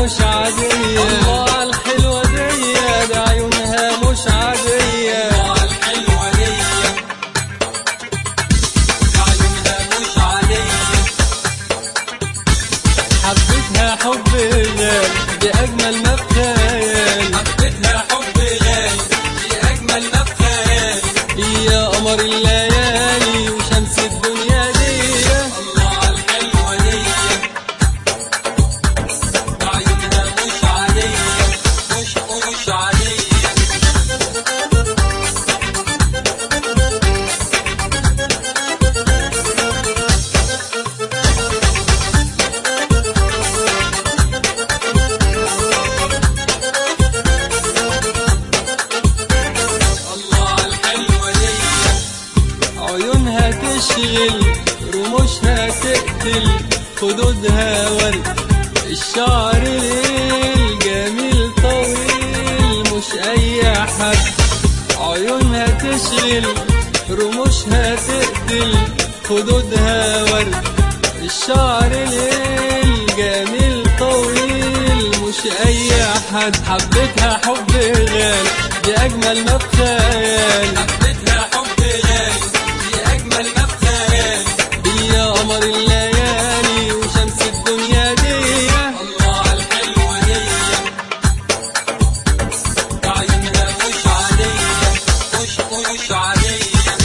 مش عادية. الله الحلوة دي، ده عيونها مش عادية. الله الحلوة دي، ده عيونها مش عادية. حبيتها حب غالي بأجمل ما بخيال. حبيتها حب غالي بأجمل ما بخيال. يا قمر الليالي وشمس الدنيا دي. الله الحلوة دي، ده عيونها مش عادية. مش عادية. عيونها تشغل رموشها تقتل، خدودها ورد الشعر ليل جميل طويل مش اي حد. عيونها تشغل رموشها تقتل، خدودها ورد الشعر ليل جميل طويل مش اي حد. حبيتها حب غالي بأجمل ما بخيال. حبيتها حب غالي بأجمل ما بخيال. يا قمر الليالي وشمس الدنيا دي. الله الحلوة دي، ده عيونها مش عادية. مش عادية.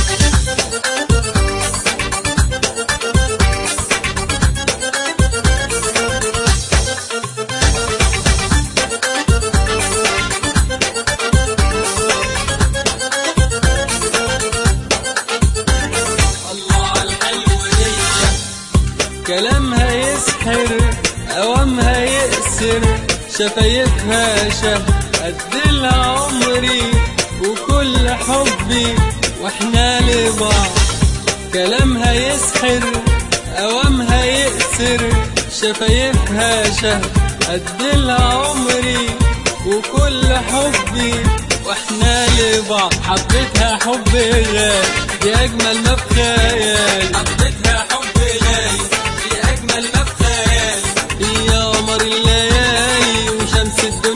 كلامها يسحر أوامها يأسر، شفايفها شهد أديلها عمري وكل حبي واحنا لبعض. كلامها يسحر أوامها يأسر، شفايفها شهد أديلها عمري وكل حبي واحنا لبعض. حبيتها حب غالي بأجمل ما بخيال. حبيتها حب غالي بأجمل ما بخيال. يا قمر الليالي وشمس الدنيا